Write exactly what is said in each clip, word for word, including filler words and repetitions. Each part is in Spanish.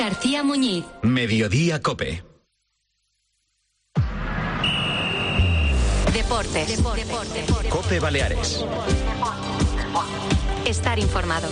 García Muñiz. Mediodía Cope. Deportes. Deportes. Deportes. Cope Baleares. Estar informado.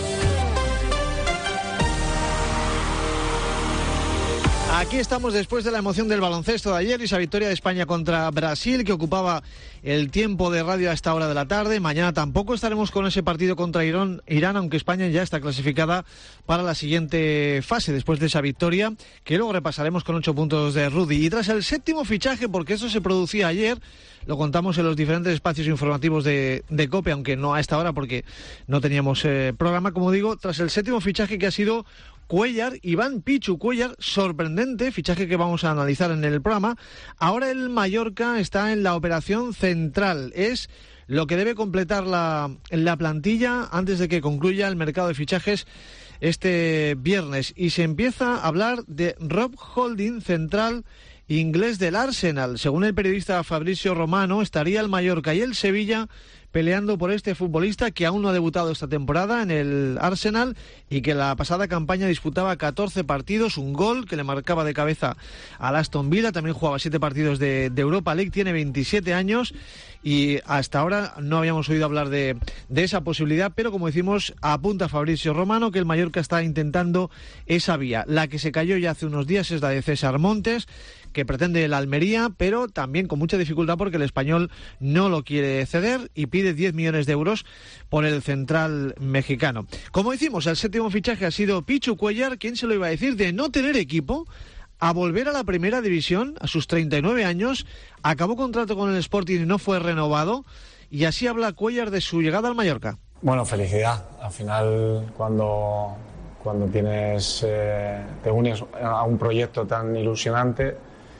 Aquí estamos después de la emoción del baloncesto de ayer y esa victoria de España contra Brasil que ocupaba el tiempo de radio a esta hora de la tarde. Mañana tampoco estaremos con ese partido contra Irán, Irán, aunque España ya está clasificada para la siguiente fase después de esa victoria, que luego repasaremos con ocho puntos de Rudy. Y tras el séptimo fichaje, porque eso se producía ayer, lo contamos en los diferentes espacios informativos de, de COPE, aunque no a esta hora porque no teníamos eh, programa, como digo, tras el séptimo fichaje que ha sido Cuéllar, Iván Pichu Cuéllar, sorprendente, fichaje que vamos a analizar en el programa. Ahora el Mallorca está en la operación central, es lo que debe completar la, la plantilla antes de que concluya el mercado de fichajes este viernes. Y se empieza a hablar de Rob Holding, central inglés del Arsenal. Según el periodista Fabrizio Romano, estaría el Mallorca y el Sevilla peleando por este futbolista que aún no ha debutado esta temporada en el Arsenal y que la pasada campaña disputaba catorce partidos, un gol que le marcaba de cabeza al Aston Villa, también jugaba siete partidos de, de Europa League, tiene veintisiete años y hasta ahora no habíamos oído hablar de, de esa posibilidad, pero como decimos, apunta Fabrizio Romano que el Mallorca está intentando esa vía. La que se cayó ya hace unos días es la de César Montes, que pretende el Almería, pero también con mucha dificultad porque el Español no lo quiere ceder y pide diez millones de euros por el central mexicano. Como decimos, el séptimo fichaje ha sido Pichu Cuéllar, ¿quién se lo iba a decir? De no tener equipo a volver a la primera división a sus treinta y nueve años, acabó contrato con el Sporting y no fue renovado, y así habla Cuéllar de su llegada al Mallorca. Bueno, felicidad. Al final, cuando, cuando tienes, eh, te unes a un proyecto tan ilusionante,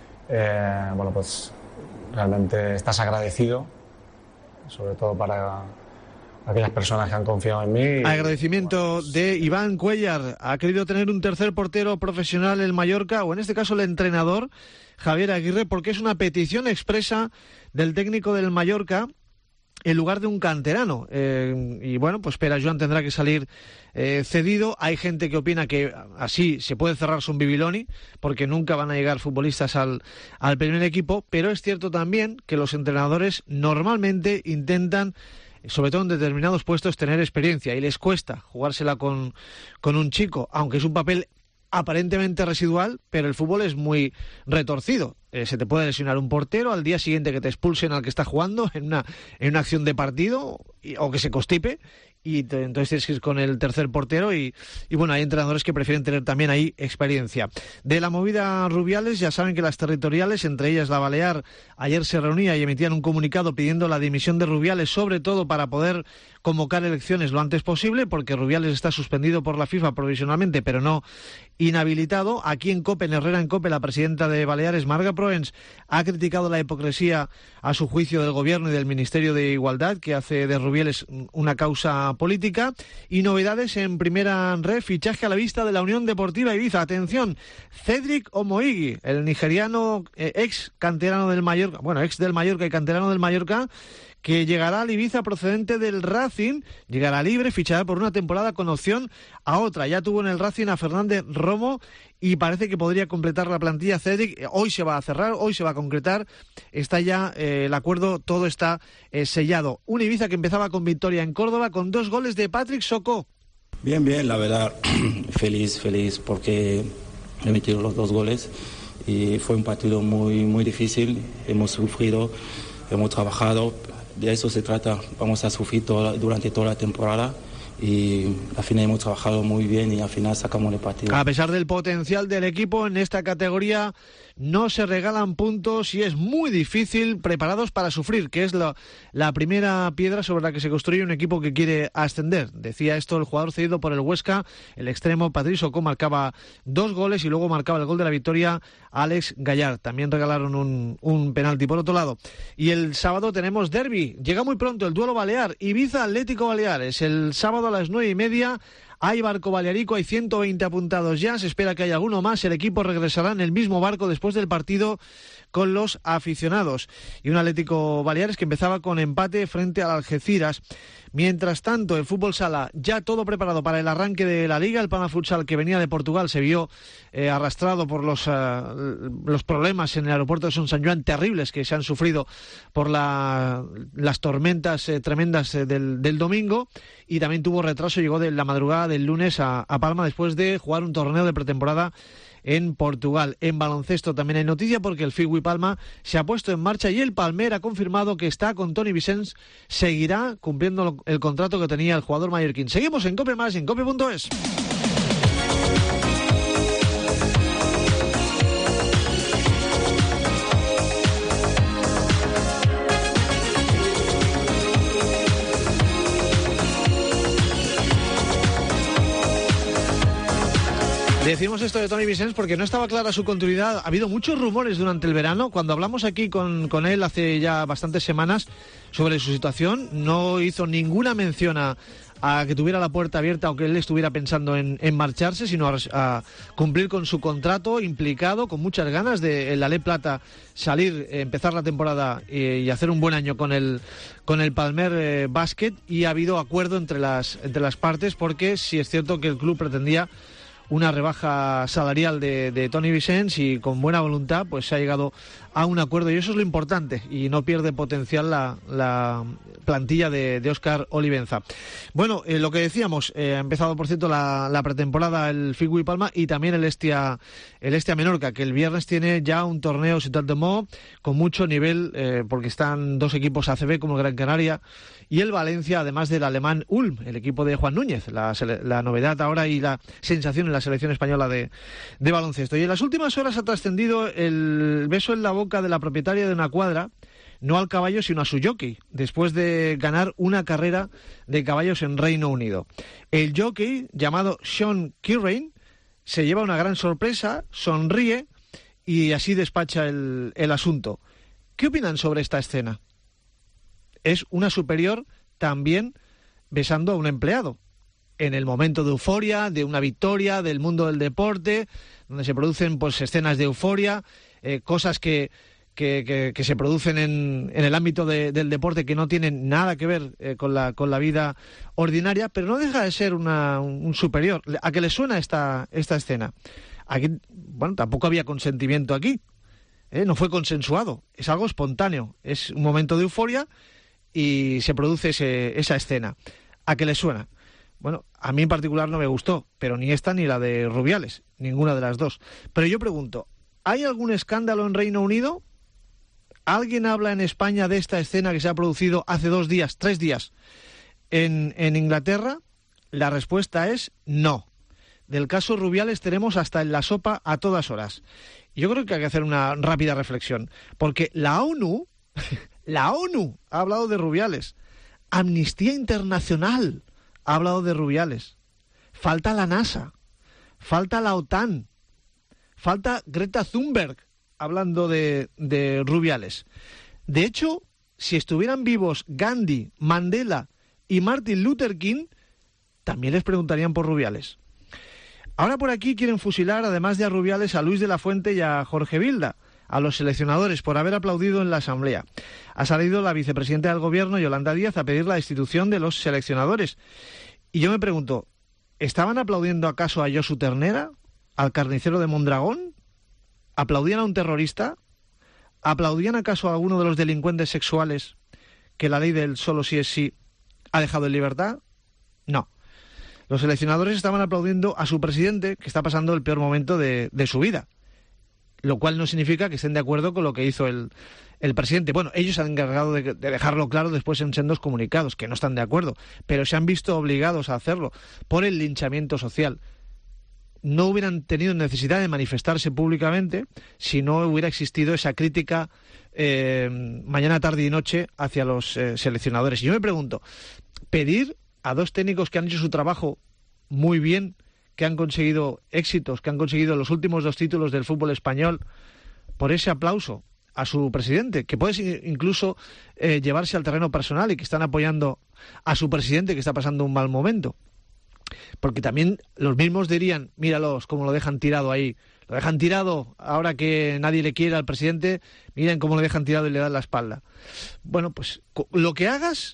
eh, bueno, pues realmente estás agradecido, sobre todo para aquellas personas que han confiado en mí. Agradecimiento de Iván Cuéllar. Ha querido tener un tercer portero profesional en Mallorca, o en este caso el entrenador Javier Aguirre, porque es una petición expresa del técnico del Mallorca en lugar de un canterano. Eh, y bueno, pues Pere Joan tendrá que salir eh, cedido. Hay gente que opina que así se puede cerrar Son Bibiloni, porque nunca van a llegar futbolistas al, al primer equipo, pero es cierto también que los entrenadores normalmente intentan, sobre todo en determinados puestos, tener experiencia, y les cuesta jugársela con, con un chico, aunque es un papel aparentemente residual, pero el fútbol es muy retorcido. Eh, se te puede lesionar un portero, al día siguiente que te expulsen al que está jugando en una, en una acción de partido, y, o que se constipe, y te, entonces tienes que ir con el tercer portero y, y bueno, hay entrenadores que prefieren tener también ahí experiencia. De la movida Rubiales, ya saben que las territoriales, entre ellas la Balear, ayer se reunía y emitían un comunicado pidiendo la dimisión de Rubiales, sobre todo para poder convocar elecciones lo antes posible, porque Rubiales está suspendido por la FIFA provisionalmente, pero no inhabilitado. Aquí en COPE, en Herrera en COPE, la presidenta de Baleares, Marga Proens, ha criticado la hipocresía, a su juicio, del Gobierno y del Ministerio de Igualdad, que hace de Rubiales una causa política. Y novedades en primera red, fichaje a la vista de la Unión Deportiva Ibiza. Atención, Cedric Omoigui, el nigeriano eh, ex canterano del Mallorca, bueno, ex del Mallorca y canterano del Mallorca, que llegará al Ibiza procedente del Racing, llegará libre, fichará por una temporada con opción a otra. Ya tuvo en el Racing a Fernández Romo y parece que podría completar la plantilla Cedric. Hoy se va a cerrar, hoy se va a concretar, está ya eh, el acuerdo, todo está eh, sellado. Un Ibiza que empezaba con victoria en Córdoba con dos goles de Patrick Socó. Bien, bien, la verdad, feliz, feliz porque he metido los dos goles y fue un partido muy, muy difícil, hemos sufrido, hemos trabajado. De eso se trata, vamos a sufrir toda, durante toda la temporada y al final hemos trabajado muy bien y al final sacamos el partido. A pesar del potencial del equipo en esta categoría, no se regalan puntos y es muy difícil, preparados para sufrir, que es la, la primera piedra sobre la que se construye un equipo que quiere ascender. Decía esto el jugador cedido por el Huesca, el extremo Patrick Socó, marcaba dos goles y luego marcaba el gol de la victoria Alex Gallard. También regalaron un, un penalti por otro lado. Y el sábado tenemos derbi, llega muy pronto el duelo balear, Ibiza Atlético Baleares, el sábado a las nueve y media Hay barco balearico, hay ciento veinte apuntados ya, se espera que haya alguno más. El equipo regresará en el mismo barco después del partido con los aficionados. Y un Atlético Baleares que empezaba con empate frente al Algeciras. Mientras tanto, el fútbol sala ya todo preparado para el arranque de la Liga. El Palma Futsal, que venía de Portugal, se vio eh, arrastrado por los, uh, los problemas en el aeropuerto de Son Sant Joan terribles que se han sufrido por la, las tormentas eh, tremendas eh, del, del domingo, y también tuvo retraso, llegó de la madrugada del lunes a, a Palma después de jugar un torneo de pretemporada en Portugal. En baloncesto también hay noticia porque el Figui Palma se ha puesto en marcha y el Palmer ha confirmado que está con Toni Vicens, seguirá cumpliendo el contrato que tenía el jugador mallorquín. Seguimos en Cope Más y en cope punto es. Decimos esto de Toni Vicens porque no estaba clara su continuidad. Ha habido muchos rumores durante el verano. Cuando hablamos aquí con, con él hace ya bastantes semanas sobre su situación, no hizo ninguna mención a, a que tuviera la puerta abierta o que él estuviera pensando en, en marcharse, sino a, a cumplir con su contrato, implicado, con muchas ganas de el Ale Plata salir, eh, empezar la temporada eh, y hacer un buen año con el, con el Palmer eh, Basket. Y ha habido acuerdo entre las, entre las partes, porque sí es cierto que el club pretendía una rebaja salarial de, de Toni Vicens, y con buena voluntad pues se ha llegado a un acuerdo, y eso es lo importante, y no pierde potencial la, la plantilla de, de Óscar Olivenza. Bueno, eh, lo que decíamos, eh, ha empezado por cierto la, la pretemporada el Figui Palma y también el Estia, el Estia Menorca, que el viernes tiene ya un torneo Ciutat de Mo con mucho nivel, eh, porque están dos equipos A C B como el Gran Canaria y el Valencia, además del alemán Ulm, el equipo de Juan Núñez, la, la novedad ahora y la sensación en la selección española de, de baloncesto. Y en las últimas horas ha trascendido el beso en la boca de la propietaria de una cuadra, no al caballo sino a su jockey, después de ganar una carrera de caballos en Reino Unido. El jockey, llamado Sean Kirrain, se lleva una gran sorpresa, sonríe y así despacha el, el asunto. ¿Qué opinan sobre esta escena? Es una superior también besando a un empleado, en el momento de euforia, de una victoria, del mundo del deporte, donde se producen pues escenas de euforia, eh, cosas que, que, que, que se producen en, en el ámbito de, del deporte que no tienen nada que ver eh, con, la, con la vida ordinaria, pero no deja de ser una, un, un superior. ¿A qué le suena esta, esta escena? Aquí, bueno, tampoco había consentimiento aquí, ¿eh? No fue consensuado, es algo espontáneo, es un momento de euforia y se produce ese, esa escena. ¿A qué le suena? Bueno, a mí en particular no me gustó, pero ni esta ni la de Rubiales, ninguna de las dos. Pero yo pregunto, ¿hay algún escándalo en Reino Unido? ¿Alguien habla en España de esta escena que se ha producido hace dos días, tres días en, en Inglaterra? La respuesta es no. Del caso Rubiales tenemos hasta en la sopa a todas horas. Yo creo que hay que hacer una rápida reflexión, porque la ONU, la ONU ha hablado de Rubiales, Amnistía Internacional ha hablado de Rubiales, falta la NASA, falta la OTAN, falta Greta Thunberg hablando de, de Rubiales. De hecho, si estuvieran vivos Gandhi, Mandela y Martin Luther King, también les preguntarían por Rubiales. Ahora por aquí quieren fusilar, además de a Rubiales, a Luis de la Fuente y a Jorge Vilda, a los seleccionadores, por haber aplaudido en la Asamblea. Ha salido la vicepresidenta del Gobierno, Yolanda Díaz, a pedir la destitución de los seleccionadores. Y yo me pregunto, ¿estaban aplaudiendo acaso a Josu Ternera, al carnicero de Mondragón? ¿Aplaudían a un terrorista? ¿Aplaudían acaso a alguno de los delincuentes sexuales que la ley del solo sí es sí ha dejado en libertad? No. Los seleccionadores estaban aplaudiendo a su presidente, que está pasando el peor momento de, de su vida. Lo cual no significa que estén de acuerdo con lo que hizo el, el presidente. Bueno, ellos se han encargado de, de dejarlo claro después en sendos comunicados, que no están de acuerdo, pero se han visto obligados a hacerlo por el linchamiento social. No hubieran tenido necesidad de manifestarse públicamente si no hubiera existido esa crítica eh, mañana, tarde y noche hacia los eh, seleccionadores. Y yo me pregunto, pedir a dos técnicos que han hecho su trabajo muy bien, que han conseguido éxitos, que han conseguido los últimos dos títulos del fútbol español, por ese aplauso a su presidente, que puede incluso eh, llevarse al terreno personal y que están apoyando a su presidente que está pasando un mal momento. Porque también los mismos dirían, míralos cómo lo dejan tirado ahí, lo dejan tirado ahora que nadie le quiere al presidente, miren cómo lo dejan tirado y le dan la espalda. Bueno, pues lo que hagas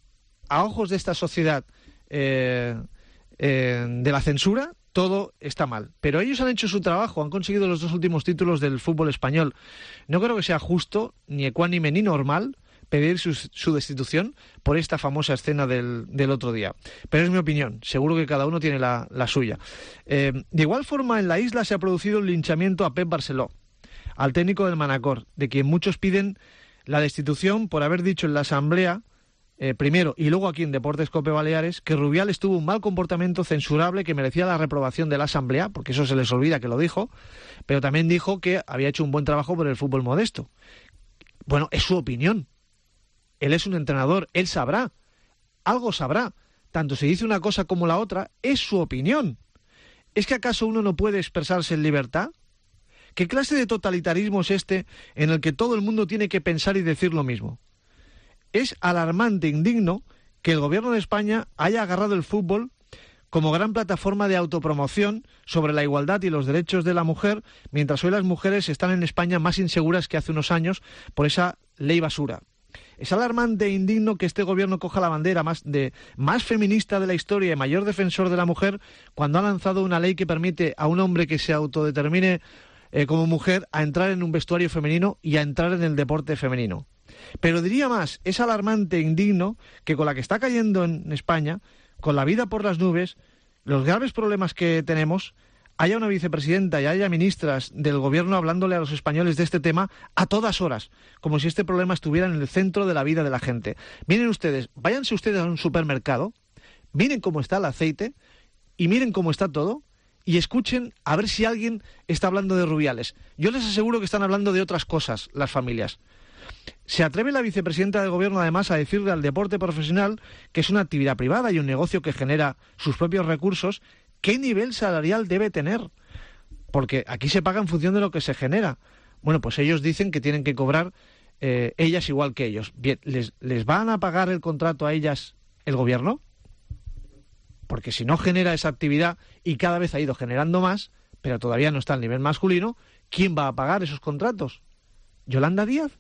a ojos de esta sociedad eh, eh, de la censura, todo está mal. Pero ellos han hecho su trabajo, han conseguido los dos últimos títulos del fútbol español. No creo que sea justo, ni ecuánime, ni normal pedir su, su destitución por esta famosa escena del, del otro día. Pero es mi opinión, seguro que cada uno tiene la, la suya. Eh, de igual forma, en la isla se ha producido un linchamiento a Pep Barceló, al técnico del Manacor, de quien muchos piden la destitución por haber dicho en la asamblea, eh, primero y luego aquí en Deportes Cope Baleares, que Rubiales tuvo un mal comportamiento censurable que merecía la reprobación de la asamblea, porque eso se les olvida que lo dijo, pero también dijo que había hecho un buen trabajo por el fútbol modesto. Bueno, es su opinión. Él es un entrenador, él sabrá, algo sabrá. Tanto si dice una cosa como la otra, es su opinión. ¿Es que acaso uno no puede expresarse en libertad? ¿Qué clase de totalitarismo es este en el que todo el mundo tiene que pensar y decir lo mismo? Es alarmante, indigno, que el gobierno de España haya agarrado el fútbol como gran plataforma de autopromoción sobre la igualdad y los derechos de la mujer, mientras hoy las mujeres están en España más inseguras que hace unos años por esa ley basura. Es alarmante e indigno que este gobierno coja la bandera más, de, más feminista de la historia y mayor defensor de la mujer cuando ha lanzado una ley que permite a un hombre que se autodetermine eh, como mujer a entrar en un vestuario femenino y a entrar en el deporte femenino. Pero diría más, es alarmante e indigno que con la que está cayendo en España, con la vida por las nubes, los graves problemas que tenemos, haya una vicepresidenta y haya ministras del gobierno hablándole a los españoles de este tema a todas horas, como si este problema estuviera en el centro de la vida de la gente. Miren ustedes, váyanse ustedes a un supermercado, miren cómo está el aceite y miren cómo está todo y escuchen a ver si alguien está hablando de Rubiales. Yo les aseguro que están hablando de otras cosas las familias. Se atreve la vicepresidenta del gobierno además a decirle al deporte profesional que es una actividad privada y un negocio que genera sus propios recursos. ¿Qué nivel salarial debe tener? Porque aquí se paga en función de lo que se genera. Bueno, pues ellos dicen que tienen que cobrar eh, ellas igual que ellos. Bien, ¿les, ¿les van a pagar el contrato a ellas el gobierno? Porque si no genera esa actividad y cada vez ha ido generando más, pero todavía no está al nivel masculino, ¿quién va a pagar esos contratos? ¿Yolanda Díaz?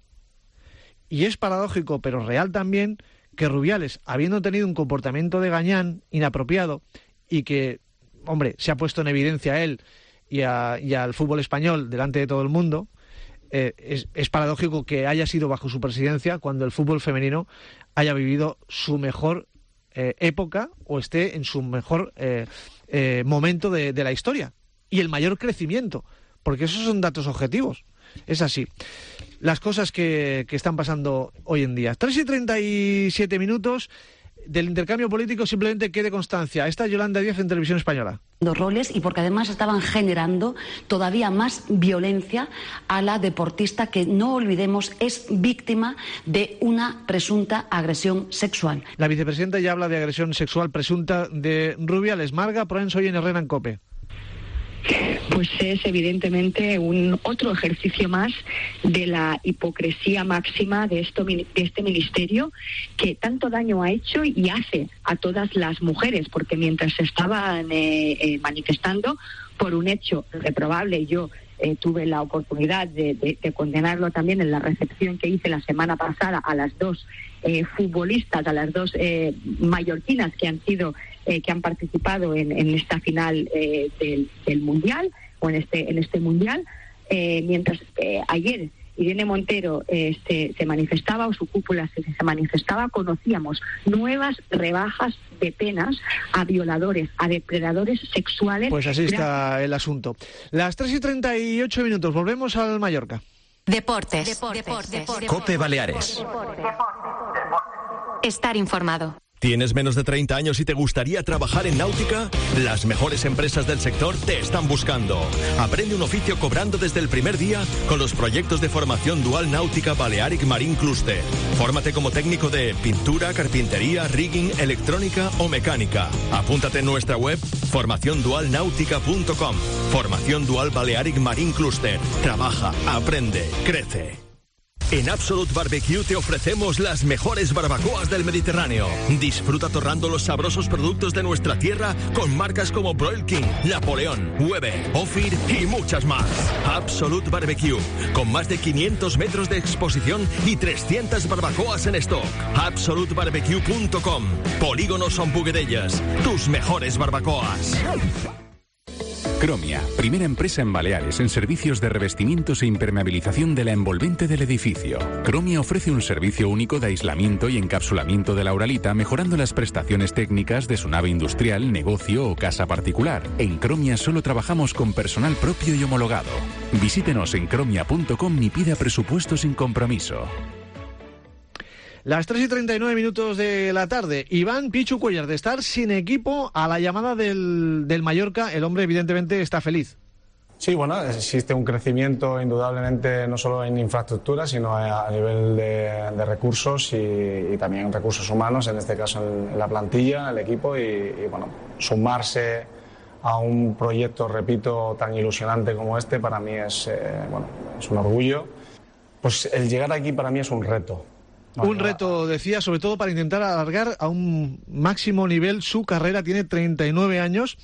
Y es paradójico, pero real también, que Rubiales, habiendo tenido un comportamiento de gañán inapropiado y que, hombre, se ha puesto en evidencia a él y, a, y al fútbol español delante de todo el mundo, eh, es, es paradójico que haya sido bajo su presidencia cuando el fútbol femenino haya vivido su mejor eh, época o esté en su mejor eh, eh, momento de, de la historia y el mayor crecimiento, porque esos son datos objetivos. Es así. Las cosas que, que están pasando hoy en día. tres y treinta y siete minutos del intercambio político, simplemente quede constancia. Esta es Yolanda Díaz en Televisión Española. Roles y porque además estaban generando todavía más violencia a la deportista que, no olvidemos, es víctima de una presunta agresión sexual. La vicepresidenta ya habla de agresión sexual presunta de Rubiales. Marga Proens, hoy en Herrera en COPE. Pues es evidentemente un otro ejercicio más de la hipocresía máxima de, esto, de este ministerio, que tanto daño ha hecho y hace a todas las mujeres, porque mientras se estaban eh, eh, manifestando por un hecho reprobable, yo eh, tuve la oportunidad de, de, de condenarlo también en la recepción que hice la semana pasada a las dos eh, futbolistas, a las dos eh, mallorquinas que han sido Eh, que han participado en, en esta final eh, del, del mundial o en este en este mundial, eh, mientras eh, ayer Irene Montero eh, se, se manifestaba, o su cúpula se, se manifestaba, conocíamos nuevas rebajas de penas a violadores, a depredadores sexuales. Pues así está el asunto. Las tres y treinta y ocho minutos, volvemos al Mallorca. Deportes. Deportes. Deportes. Deportes. Cope Baleares. Estar informado. ¿Tienes menos de treinta años y te gustaría trabajar en náutica? Las mejores empresas del sector te están buscando. Aprende un oficio cobrando desde el primer día con los proyectos de formación dual náutica Balearic Marine Cluster. Fórmate como técnico de pintura, carpintería, rigging, electrónica o mecánica. Apúntate en nuestra web formación dual náutica punto com. Formación Dual Balearic Marine Cluster. Trabaja, aprende, crece. En Absolute Barbecue te ofrecemos las mejores barbacoas del Mediterráneo. Disfruta torrando los sabrosos productos de nuestra tierra con marcas como Broil King, Napoleón, Weber, Ophir y muchas más. Absolute Barbecue, con más de quinientos metros de exposición y trescientas barbacoas en stock. absolute barbecue punto com. Polígono Son Buguedellas, tus mejores barbacoas. Cromia, primera empresa en Baleares en servicios de revestimientos e impermeabilización de la envolvente del edificio. Cromia ofrece un servicio único de aislamiento y encapsulamiento de la uralita, mejorando las prestaciones técnicas de su nave industrial, negocio o casa particular. En Cromia solo trabajamos con personal propio y homologado. Visítenos en cromia punto com y pida presupuesto sin compromiso. Las tres y treinta y nueve minutos de la tarde. Iván Pichu Cuéllar, de estar sin equipo a la llamada del, del Mallorca, el hombre evidentemente está feliz. Sí, bueno, existe un crecimiento indudablemente no solo en infraestructura, sino a nivel de, de recursos y, y también recursos humanos, en este caso en, en la plantilla, el equipo, y, y bueno, sumarse a un proyecto, repito, tan ilusionante como este, para mí es, eh, bueno, es un orgullo. Pues el llegar aquí para mí es un reto. No, un reto, decía, sobre todo para intentar alargar a un máximo nivel su carrera. Tiene treinta y nueve años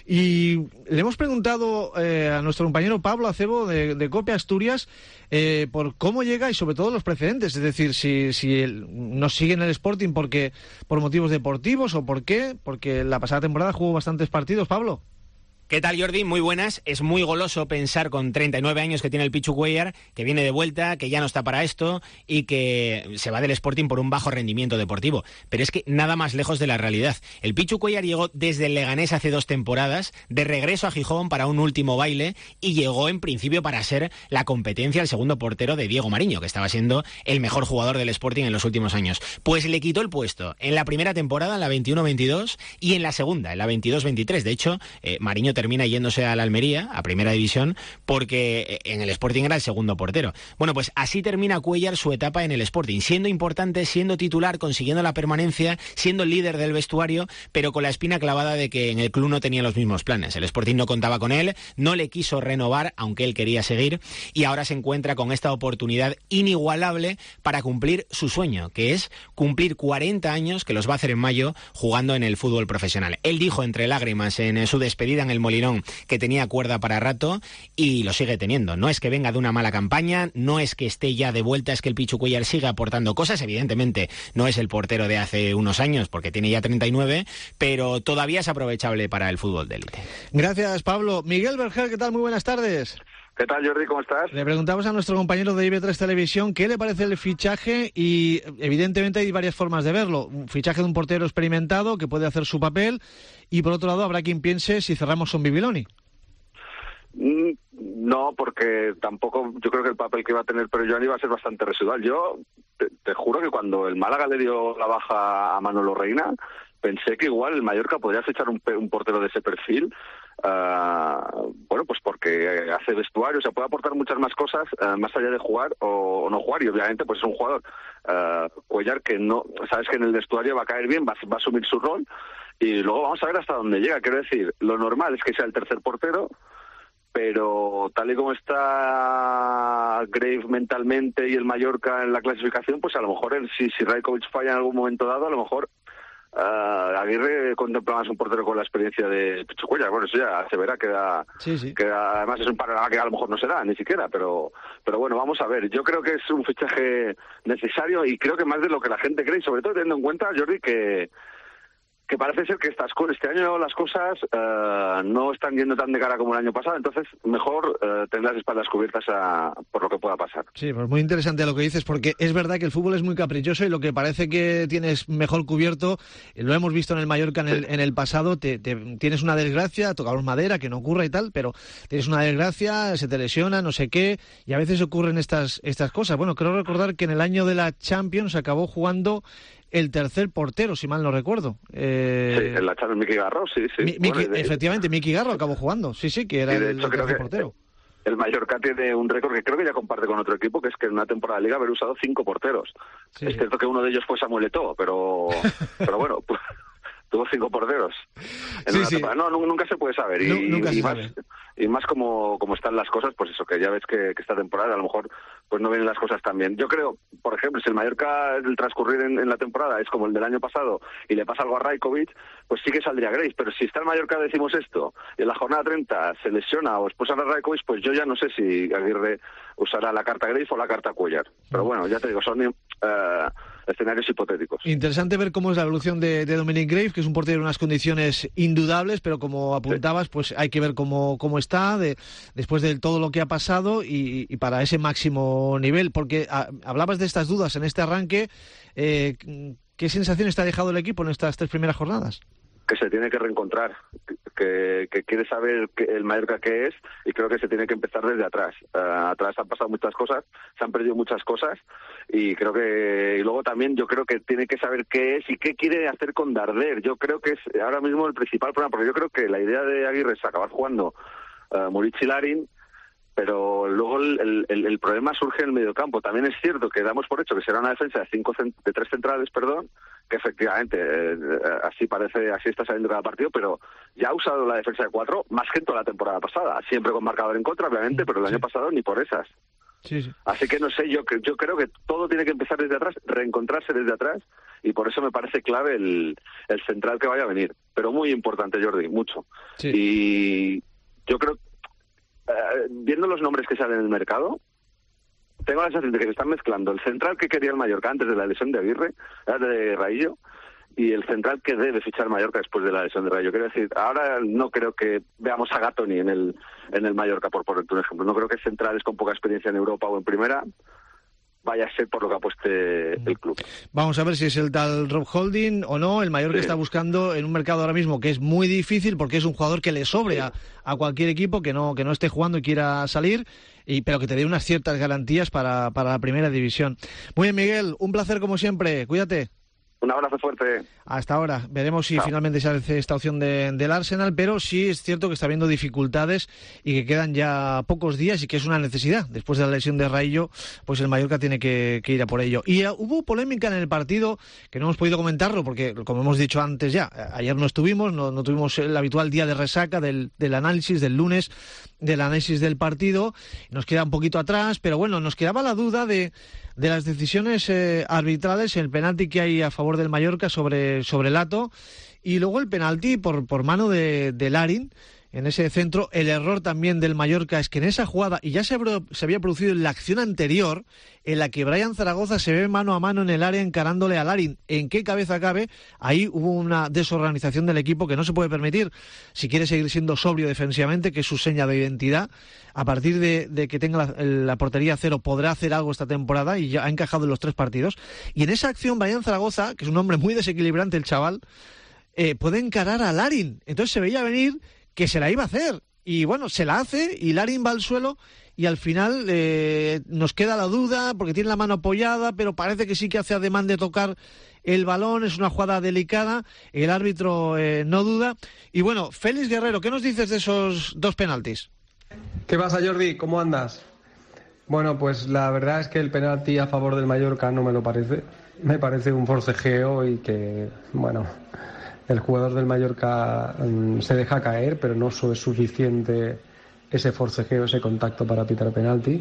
y le hemos preguntado eh, a nuestro compañero Pablo Acebo de, de COPE Asturias eh, por cómo llega y sobre todo los precedentes, es decir, si, si él nos sigue en el Sporting porque por motivos deportivos o por qué, porque la pasada temporada jugó bastantes partidos. Pablo. ¿Qué tal, Jordi? Muy buenas. Es muy goloso pensar con treinta y nueve años que tiene el Pichu Cuéllar, que viene de vuelta, que ya no está para esto y que se va del Sporting por un bajo rendimiento deportivo. Pero es que nada más lejos de la realidad. El Pichu Cuéllar llegó desde el Leganés hace dos temporadas, de regreso a Gijón para un último baile, y llegó en principio para ser la competencia al segundo portero de Diego Mariño, que estaba siendo el mejor jugador del Sporting en los últimos años. Pues le quitó el puesto en la primera temporada, en la veintiuno veintidós, y en la segunda, en la veintidós veintitrés. De hecho, eh, Mariño termina yéndose a la Almería, a Primera División, porque en el Sporting era el segundo portero. Bueno, pues así termina Cuéllar su etapa en el Sporting, siendo importante, siendo titular, consiguiendo la permanencia, siendo el líder del vestuario, pero con la espina clavada de que en el club no tenía los mismos planes. El Sporting no contaba con él, no le quiso renovar, aunque él quería seguir, y ahora se encuentra con esta oportunidad inigualable para cumplir su sueño, que es cumplir cuarenta años, que los va a hacer en mayo, jugando en el fútbol profesional. Él dijo entre lágrimas en su despedida en el Molinón que tenía cuerda para rato, y lo sigue teniendo. No es que venga de una mala campaña, no es que esté ya de vuelta, es que el Pichu Cuéllar sigue aportando cosas. Evidentemente no es el portero de hace unos años, porque tiene ya treinta y nueve, pero todavía es aprovechable para el fútbol de élite. Gracias, Pablo. Miguel Berger, ¿qué tal? Muy buenas tardes. ¿Qué tal, Jordi? ¿Cómo estás? Le preguntamos a nuestro compañero de I B tres Televisión qué le parece el fichaje, y evidentemente hay varias formas de verlo. Un fichaje de un portero experimentado que puede hacer su papel, y por otro lado habrá quien piense si cerramos con Bibiloni. No, porque tampoco, yo creo que el papel que iba a tener Perelloni iba a ser bastante residual. Yo te, te juro que cuando el Málaga le dio la baja a Manolo Reina, pensé que igual el Mallorca podría fichar un, un portero de ese perfil, uh, bueno, pues porque hace vestuario, o sea, puede aportar muchas más cosas, uh, más allá de jugar o, o no jugar, y obviamente pues es un jugador, uh, Cuéllar, que no, sabes que en el vestuario va a caer bien, va, va a asumir su rol, y luego vamos a ver hasta dónde llega. Quiero decir, lo normal es que sea el tercer portero, pero tal y como está Grave mentalmente y el Mallorca en la clasificación, pues a lo mejor el, si, si Rajkovic falla en algún momento dado, a lo mejor uh, Aguirre contempla más un portero con la experiencia de Pichu Cuéllar. Bueno, eso ya se verá, queda, sí, sí. queda, además es un panorama que a lo mejor no se da ni siquiera, pero pero bueno, vamos a ver. Yo creo que es un fichaje necesario, y creo que más de lo que la gente cree, y sobre todo teniendo en cuenta, Jordi, que que parece ser que estas este año las cosas uh, no están yendo tan de cara como el año pasado, entonces mejor uh, tener las espaldas cubiertas a, por lo que pueda pasar. Sí, pues muy interesante lo que dices, porque es verdad que el fútbol es muy caprichoso, y lo que parece que tienes mejor cubierto, lo hemos visto en el Mallorca en el, en el pasado, te, te, tienes una desgracia, tocamos madera, que no ocurra y tal, pero tienes una desgracia, se te lesiona, no sé qué, y a veces ocurren estas, estas cosas. Bueno, creo recordar que en el año de la Champions acabó jugando el tercer portero, si mal no recuerdo. Eh... Sí, en la Champions Miki Garro, sí, sí. Mi, Miki, bueno, de... Efectivamente, Miki Garro acabó jugando, sí, sí, que era sí, el, el tercer portero. El Mallorca tiene un récord que creo que ya comparte con otro equipo, que es que en una temporada de Liga haber usado cinco porteros. Sí, es sí. cierto que uno de ellos fue Samuel Eto'o, pero, pero bueno, pues, tuvo cinco porteros en sí, una sí. temporada. No, nunca se puede saber. Y, No, nunca y se más, sabe. Y más como, como están las cosas, pues eso, que ya ves que, que esta temporada a lo mejor pues no vienen las cosas tan bien. Yo creo, por ejemplo, si el Mallorca, el transcurrir en, en la temporada es como el del año pasado y le pasa algo a Rajkovic, pues sí que saldría Grace. Pero si está el Mallorca, decimos esto, y en la jornada treinta se lesiona o expulsan a Rajkovic, pues yo ya no sé si Aguirre usará la carta Grace o la carta Cuellar. Pero bueno, ya te digo, son... Uh, escenarios hipotéticos. Interesante ver cómo es la evolución de, de Dominic Graves, que es un portero en unas condiciones indudables, pero como apuntabas, sí. pues hay que ver cómo, cómo está de, después de todo lo que ha pasado y, y para ese máximo nivel, porque a, hablabas de estas dudas en este arranque. Eh, ¿Qué sensaciones te ha dejado el equipo en estas tres primeras jornadas? Que se tiene que reencontrar, que, que quiere saber que el Mallorca qué es, y creo que se tiene que empezar desde atrás. Uh, atrás han pasado muchas cosas, se han perdido muchas cosas, y creo que y luego también yo creo que tiene que saber qué es y qué quiere hacer con Darder. Yo creo que es ahora mismo el principal problema, porque yo creo que la idea de Aguirre es acabar jugando uh, Muric y Larin, pero luego el, el, el problema surge en el mediocampo. También es cierto que damos por hecho que será una defensa de cinco de tres centrales, perdón, que efectivamente eh, así parece, así está saliendo cada partido, pero ya ha usado la defensa de cuatro más que en toda la temporada pasada, siempre con marcador en contra, obviamente, pero el sí. año pasado ni por esas. Sí, sí. Así que no sé, yo yo creo que todo tiene que empezar desde atrás, reencontrarse desde atrás, y por eso me parece clave el, el central que vaya a venir. Pero muy importante, Jordi, mucho. Sí. Y yo creo Uh, viendo los nombres que salen en el mercado, tengo la sensación de que se están mezclando el central que quería el Mallorca antes de la lesión de Aguirre, de Raillo, y el central que debe fichar el Mallorca después de la lesión de Raillo. Quiero decir, ahora no creo que veamos a Gatoni en el en el Mallorca, por ponerte un ejemplo. No creo que centrales con poca experiencia en Europa o en Primera vaya a ser por lo que apueste el club. Vamos a ver si es el tal Rob Holding o no. El Mallorca sí. está buscando en un mercado ahora mismo que es muy difícil, porque es un jugador que le sobre sí. a, a cualquier equipo que no que no esté jugando y quiera salir, y pero que te dé unas ciertas garantías para, para la primera división. Muy bien, Miguel, un placer como siempre. Cuídate. Un abrazo fuerte. Hasta ahora. Veremos si Chao. finalmente se hace esta opción de, del Arsenal, pero sí es cierto que está habiendo dificultades y que quedan ya pocos días y que es una necesidad. Después de la lesión de Raillo, pues el Mallorca tiene que, que ir a por ello. Y uh, hubo polémica en el partido, que no hemos podido comentarlo porque, como hemos dicho antes ya, ayer no estuvimos, no, no tuvimos el habitual día de resaca del, del análisis del lunes, del análisis del partido. Nos queda un poquito atrás, pero bueno, nos quedaba la duda de... de las decisiones eh, arbitrales, el penalti que hay a favor del Mallorca sobre, sobre Lato, y luego el penalti por, por mano de, de Larin en ese centro. El error también del Mallorca es que en esa jugada, y ya se, se había producido en la acción anterior, en la que Brian Zaragoza se ve mano a mano en el área encarándole a Larin. ¿En qué cabeza cabe? Ahí hubo una desorganización del equipo que no se puede permitir si quiere seguir siendo sobrio defensivamente, que es su seña de identidad. A partir de, de que tenga la, la portería cero podrá hacer algo esta temporada, y ya ha encajado en los tres partidos. Y en esa acción Brian Zaragoza, que es un hombre muy desequilibrante el chaval, eh, puede encarar a Larin. Entonces se veía venir que se la iba a hacer, y bueno, se la hace, y Larin va al suelo, y al final eh, nos queda la duda, porque tiene la mano apoyada, pero parece que sí que hace ademán de tocar el balón. Es una jugada delicada, el árbitro eh, no duda. Y bueno, Félix Guerrero, ¿qué nos dices de esos dos penaltis? ¿Qué pasa, Jordi? ¿Cómo andas? Bueno, pues la verdad es que el penalti a favor del Mallorca no me lo parece. Me parece un forcejeo y que, bueno... el jugador del Mallorca um, se deja caer, pero no es suficiente ese forcejeo, ese contacto para pitar penalti.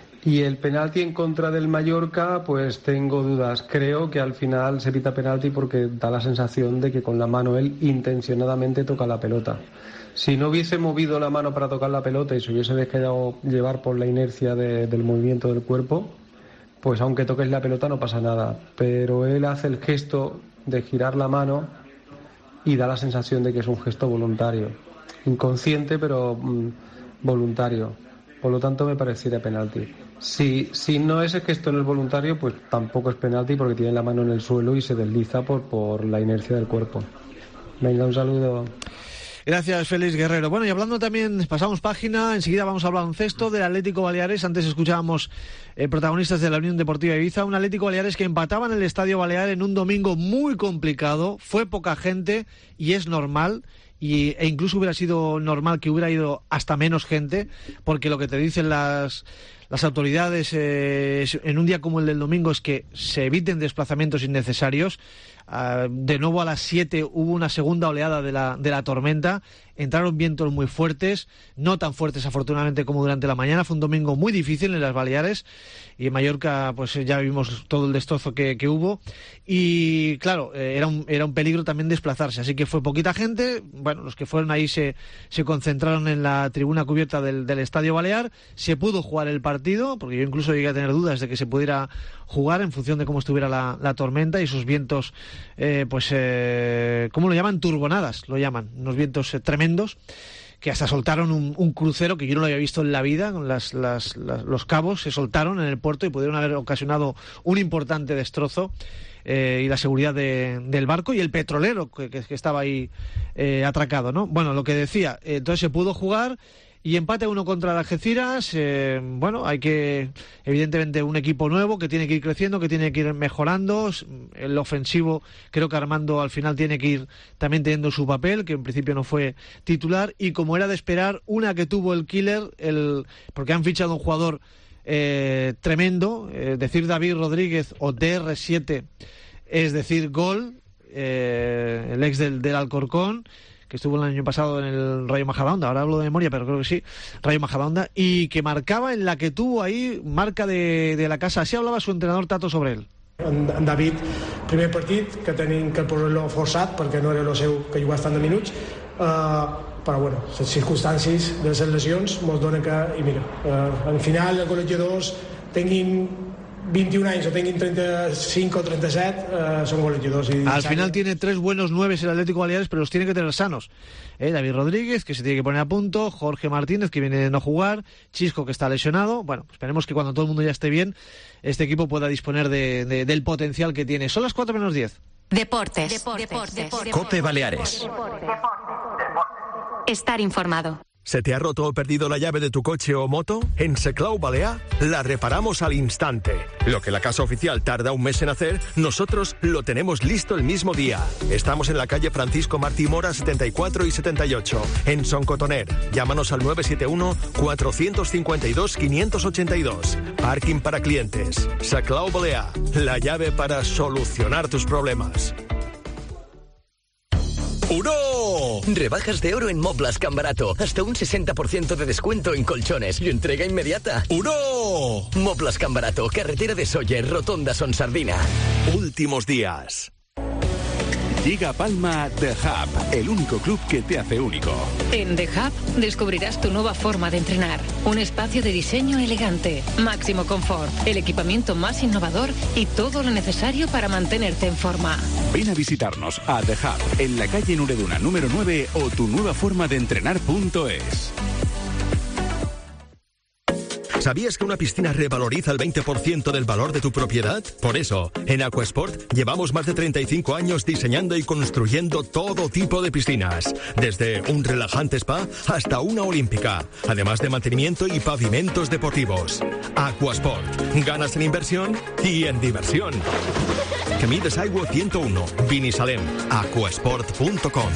Y el penalti en contra del Mallorca, pues tengo dudas. Creo que al final se pita penalti porque da la sensación de que con la mano él intencionadamente toca la pelota. Si no hubiese movido la mano para tocar la pelota y se hubiese dejado llevar por la inercia de, del movimiento del cuerpo, pues aunque toques la pelota no pasa nada. Pero él hace el gesto de girar la mano y da la sensación de que es un gesto voluntario, inconsciente pero mmm, voluntario. Por lo tanto me pareciera penalti. Si, si no ese gesto no es voluntario, pues tampoco es penalti porque tiene la mano en el suelo y se desliza por, por la inercia del cuerpo. Venga, un saludo. Gracias, Félix Guerrero. Bueno, y hablando también, pasamos página, enseguida vamos a hablar un cesto del Atlético Baleares. Antes escuchábamos eh, protagonistas de la Unión Deportiva Ibiza, un Atlético Baleares que empataba en el Estadio Balear en un domingo muy complicado, fue poca gente y es normal, y, e incluso hubiera sido normal que hubiera ido hasta menos gente, porque lo que te dicen las... las autoridades eh, en un día como el del domingo es que se eviten desplazamientos innecesarios. Uh, de nuevo a las siete hubo una segunda oleada de la, de la tormenta. Entraron vientos muy fuertes, no tan fuertes afortunadamente como durante la mañana. Fue un domingo muy difícil en las Baleares y en Mallorca pues ya vimos todo el destrozo que, que hubo. Y claro, eh, era, un, era un peligro también desplazarse, así que fue poquita gente. Bueno, los que fueron ahí se, se concentraron en la tribuna cubierta del, del Estadio Balear. Se pudo jugar el partido, porque yo incluso llegué a tener dudas de que se pudiera jugar en función de cómo estuviera la, la tormenta y esos vientos, eh, pues, eh, ¿cómo lo llaman? Turbonadas, lo llaman, unos vientos eh, tremendos, que hasta soltaron un, un crucero que yo no lo había visto en la vida, con las, las, las, los cabos se soltaron en el puerto y pudieron haber ocasionado un importante destrozo eh, y la seguridad de, del barco y el petrolero que, que, que estaba ahí eh, atracado, ¿no? Bueno, lo que decía, eh, entonces se pudo jugar. Y empate uno contra el Algeciras. Eh, bueno, hay que, evidentemente, un equipo nuevo que tiene que ir creciendo, que tiene que ir mejorando. El ofensivo, creo que Armando al final tiene que ir también teniendo su papel, que en principio no fue titular. Y como era de esperar, una que tuvo el killer, el porque han fichado un jugador eh, tremendo, eh, decir David Rodríguez o D R siete, es decir, gol, eh, el ex del, del Alcorcón, que estuvo el año pasado en el Rayo Majadahonda, ahora hablo de memoria, pero creo que sí, Rayo Majadahonda, y que marcaba en la que tuvo ahí, marca de, de la casa. Así hablaba su entrenador Tato sobre él. En, en David, primer partit que tenim que poder-lo forçat perquè no era el seu que jugava tant de minuts, uh, però bueno, les circumstàncies de les lesions mos donen que, i mira, uh, al final els golejadors tinguin veintiún años o tengan treinta y cinco o treinta y siete, uh, son golejadores. Y al final tiene tres buenos nueves el Atlético Baleares, pero los tiene que tener sanos. ¿Eh? David Rodríguez, que se tiene que poner a punto, Jorge Martínez, que viene de no jugar, Chisco, que está lesionado. Bueno, esperemos que cuando todo el mundo ya esté bien, este equipo pueda disponer de, de, del potencial que tiene. Son las cuatro menos diez. Deportes. Deportes. Deportes. Cope Baleares. Estar informado. ¿Se te ha roto o perdido la llave de tu coche o moto? En Seclau Balear la reparamos al instante. Lo que la casa oficial tarda un mes en hacer, nosotros lo tenemos listo el mismo día. Estamos en la calle Francisco Martí Mora setenta y cuatro y setenta y ocho, en Son Cotoner. Llámanos al nueve siete uno, cuatro cinco dos, cinco ocho dos. Parking para clientes. Seclau Balear, la llave para solucionar tus problemas. ¡Huró! Rebajas de oro en Moblas Can Barato. Hasta un sesenta por ciento de descuento en colchones y entrega inmediata. ¡Huró! Moblas Can Barato, carretera de Sóller, Rotonda Son Sardina. Últimos días. Llega a Palma The Hub, el único club que te hace único. En The Hub descubrirás tu nueva forma de entrenar. Un espacio de diseño elegante, máximo confort, el equipamiento más innovador y todo lo necesario para mantenerte en forma. Ven a visitarnos a The Hub, en la calle Nureduna número nueve o tu nueva forma de entrenar punto es. ¿Sabías que una piscina revaloriza el veinte por ciento del valor de tu propiedad? Por eso, en Aquasport llevamos más de treinta y cinco años diseñando y construyendo todo tipo de piscinas, desde un relajante spa hasta una olímpica, además de mantenimiento y pavimentos deportivos. Aquasport, ganas en inversión y en diversión. Camí de Saigua ciento uno, Binisalem, aquasport punto com.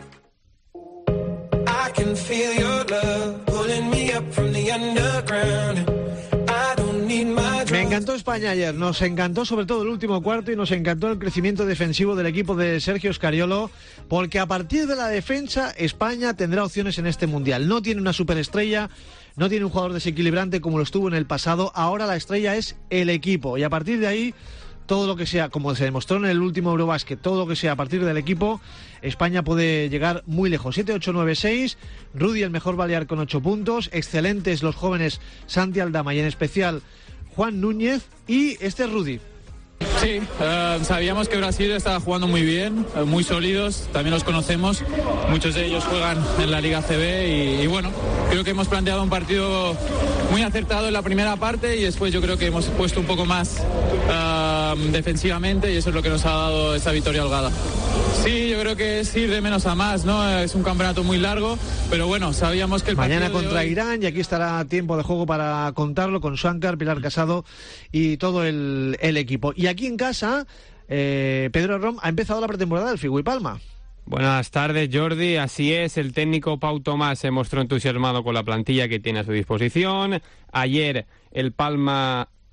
I can feel your love pulling me up from the underground. I don't need my... Me encantó España ayer, nos encantó sobre todo el último cuarto y nos encantó el crecimiento defensivo del equipo de Sergio Scariolo, porque a partir de la defensa España tendrá opciones en este Mundial. No tiene una superestrella, no tiene un jugador desequilibrante como lo estuvo en el pasado, ahora la estrella es el equipo y a partir de ahí todo lo que sea, como se demostró en el último Eurobasket, todo lo que sea a partir del equipo, España puede llegar muy lejos. siete ocho nueve seis, Rudy el mejor balear con ocho puntos, excelentes los jóvenes Santi Aldama y en especial Juan Núñez, y este es Rudy. Sí, uh, sabíamos que Brasil estaba jugando muy bien, uh, muy sólidos, también los conocemos, muchos de ellos juegan en la Liga C B y, y bueno, creo que hemos planteado un partido muy acertado en la primera parte y después yo creo que hemos puesto un poco más uh, defensivamente y eso es lo que nos ha dado esta victoria holgada. Sí, yo creo que es ir de menos a más, ¿no? Es un campeonato muy largo, pero bueno, sabíamos que el partido mañana contra hoy... Irán, y aquí estará tiempo de juego para contarlo con Shankar, Pilar Casado y todo el, el equipo. Y aquí en casa, eh, Pedro Rom ha empezado la pretemporada del Figui Palma. Buenas tardes, Jordi. Así es, el técnico Pau Tomás se mostró entusiasmado con la plantilla que tiene a su disposición. Ayer el Palma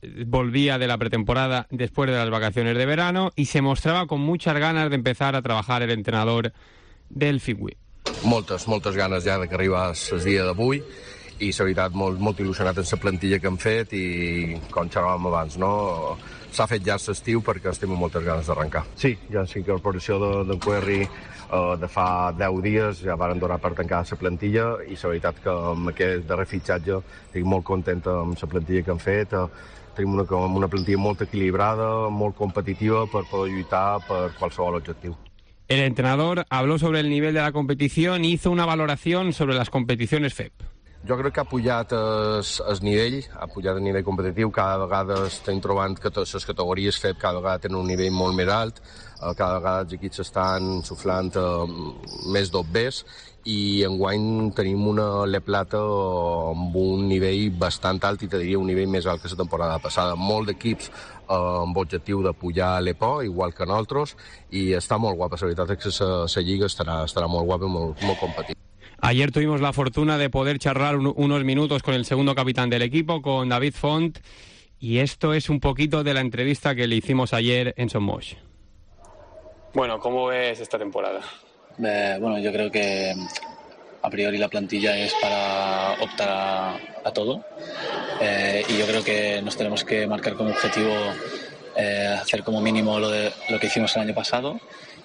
volvía de la pretemporada después de las vacaciones de verano y se mostraba con muchas ganas de empezar a trabajar el entrenador del Figui. Moltes, moltes ganes ja de que arribés el dia d'avui i la veritat molt, molt il·lusionat en la plantilla que hem fet i com xerràvem abans, no? S'ha fet ja l'estiu perquè estem amb moltes ganes d'arrencar. Sí, ja la incorporació de, d'en Querry eh, de fa deu dies ja van donar per tancar la plantilla i la veritat que amb aquest darrer fitxatge estic molt content amb la plantilla que hem fet. Eh, tenim una, una plantilla molt equilibrada, molt competitiva per poder lluitar per qualsevol objectiu. El entrenador habló sobre el nivel de la competición y hizo una valoración sobre las competiciones F E P. Jo crec que ha pujat el, el nivell, ha pujat el nivell competitiu, cada vegada estem trobant que les categories F E P cada vegada tenen un nivell molt més alt, cada vegada els equips estan suflant més dobbers i enguany tenim una Le Plata amb un nivell bastant alt i te diria un nivell més alt que la temporada passada. Molt d'equips eh, amb objectiu de pujar a l'E P O, igual que nosaltres, i està molt guapa. La veritat és que la lliga estarà, estarà molt guapa i molt, molt competitiva. Ayer tuvimos la fortuna de poder charlar un, unos minutos con el segundo capitán del equipo, con David Font, y esto es un poquito de la entrevista que le hicimos ayer en Son Moix. Bueno, ¿cómo ves esta temporada? Eh, bueno, yo creo que a priori la plantilla es para optar a, a todo eh, y yo creo que nos tenemos que marcar como objetivo eh, hacer como mínimo lo, de, lo que hicimos el año pasado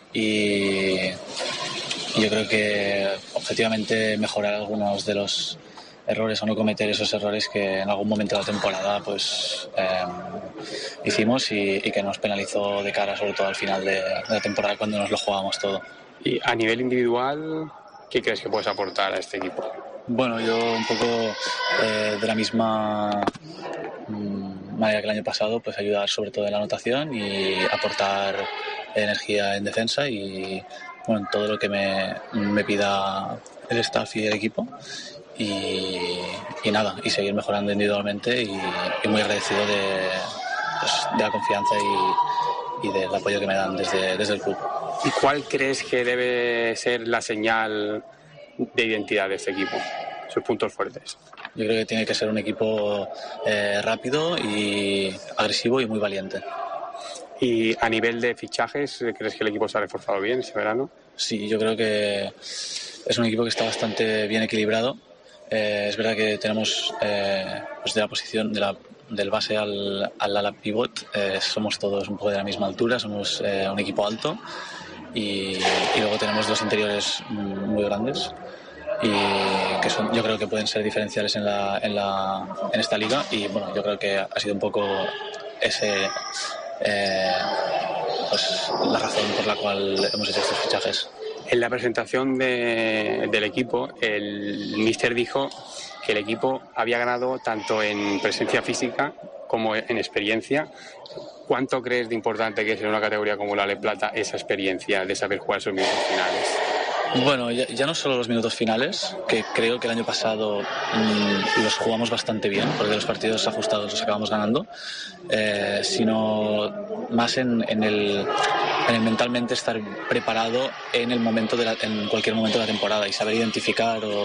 y, y yo creo que objetivamente mejorar algunos de los errores o no cometer esos errores que en algún momento de la temporada pues eh, hicimos y, y que nos penalizó de cara sobre todo al final de, de la temporada cuando nos lo jugábamos todo. Y a nivel individual, ¿qué crees que puedes aportar a este equipo? Bueno, yo un poco eh, de la misma mmm, manera que el año pasado, pues ayudar sobre todo en la anotación y aportar energía en defensa y bueno, todo lo que me, me pida el staff y el equipo. Y, y nada, y seguir mejorando individualmente y, y muy agradecido de, pues, de la confianza y, y del apoyo que me dan desde, desde el club. ¿Y cuál crees que debe ser la señal de identidad de este equipo? Sus puntos fuertes. Yo creo que tiene que ser un equipo eh, rápido y agresivo y muy valiente. ¿Y a nivel de fichajes, crees que el equipo se ha reforzado bien este verano? Sí, yo creo que es un equipo que está bastante bien equilibrado. Eh, es verdad que tenemos eh, pues de la posición de la, del base al, al ala pivot, eh, somos todos un poco de la misma altura, somos eh, un equipo alto y, y luego tenemos dos interiores muy grandes y que son, yo creo que pueden ser diferenciales en, la, en, la, en esta liga y bueno, yo creo que ha sido un poco ese eh, pues, la razón por la cual hemos hecho estos fichajes. En la presentación de, del equipo, el míster dijo que el equipo había ganado tanto en presencia física como en experiencia. ¿Cuánto crees de importante que es en una categoría como la Le Plata esa experiencia de saber jugar esos minutos finales? Bueno, ya, ya no solo los minutos finales, que creo que el año pasado mmm, los jugamos bastante bien, porque los partidos ajustados los acabamos ganando, eh, sino más en, en, el, en el mentalmente estar preparado en el momento de la, en cualquier momento de la temporada y saber identificar o,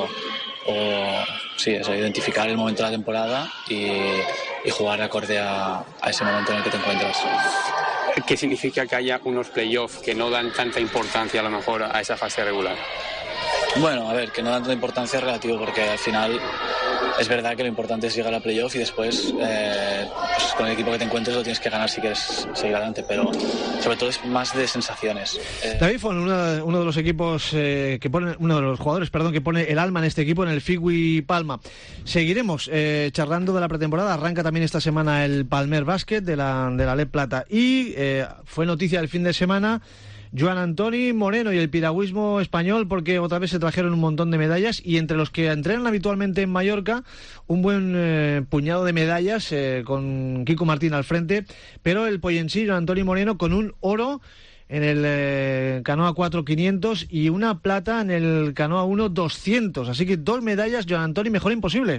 o sí, eso, identificar el momento de la temporada y, y jugar acorde a, a ese momento en el que te encuentras. ¿Qué significa que haya unos playoffs que no dan tanta importancia a lo mejor a esa fase regular? Bueno, a ver, que no dan tanta importancia es relativo porque al final es verdad que lo importante es llegar a playoff y después eh, pues con el equipo que te encuentres lo tienes que ganar si quieres seguir adelante, pero sobre todo es más de sensaciones. Eh... David Font, uno, uno de los equipos eh, que pone, uno de los jugadores, perdón, que pone el alma en este equipo, en el Figui Palma. Seguiremos eh, charlando de la pretemporada. Arranca también esta semana el Palmer Basket de la, de la Le Plata y eh, fue noticia el fin de semana Joan Antoni Moreno y el piragüismo español, porque otra vez se trajeron un montón de medallas y entre los que entrenan habitualmente en Mallorca, un buen eh, puñado de medallas eh, con Kiko Martín al frente, pero el pollensí Joan Antoni Moreno con un oro en el eh, canoa cuatro quinientos y una plata en el canoa uno doscientos, así que dos medallas, Joan Antoni, mejor imposible.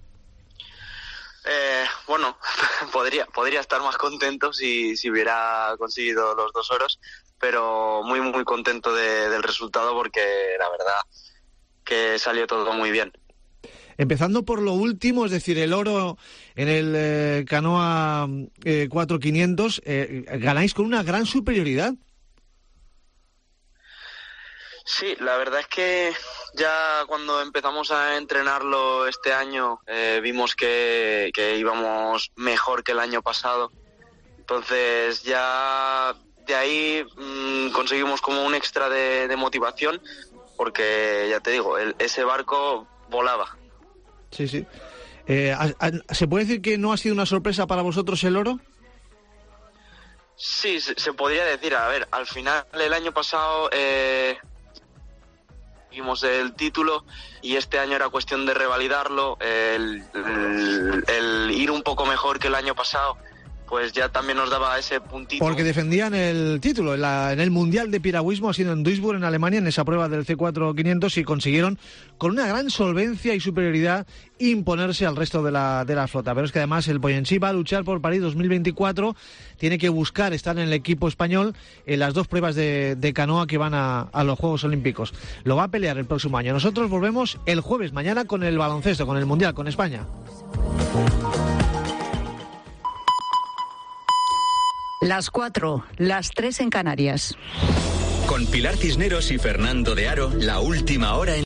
Eh, bueno, podría podría estar más contento si, si hubiera conseguido los dos oros, pero muy muy contento de, del resultado porque la verdad que salió todo muy bien. empezando por lo último, es decir, el oro en el eh, canoa eh, cuatro quinientos, eh, ganáis con una gran superioridad. Sí, la verdad es que ya cuando empezamos a entrenarlo este año eh, vimos que, que íbamos mejor que el año pasado. Entonces ya de ahí mmm, conseguimos como un extra de, de motivación porque, ya te digo, el, ese barco volaba. Sí, sí. Eh, a, a, ¿Se puede decir que no ha sido una sorpresa para vosotros el oro? Sí, se, se podría decir. A ver, al final el año pasado... Eh, Conseguimos el título y este año era cuestión de revalidarlo, el, el, el ir un poco mejor que el año pasado, pues ya también nos daba ese puntito. Porque defendían el título en, la, en el Mundial de Piragüismo, ha sido en Duisburg, en Alemania, en esa prueba del C cuatro quinientos, y consiguieron con una gran solvencia y superioridad imponerse al resto de la, de la flota. Pero es que además el Poyenchi va a luchar por París dos mil veinticuatro, tiene que buscar estar en el equipo español en las dos pruebas de, de canoa que van a, a los Juegos Olímpicos. Lo va a pelear el próximo año. Nosotros volvemos el jueves, mañana, con el baloncesto, con el Mundial, con España. Las cuatro, las tres en Canarias. Con Pilar Cisneros y Fernando de Aro, la última hora en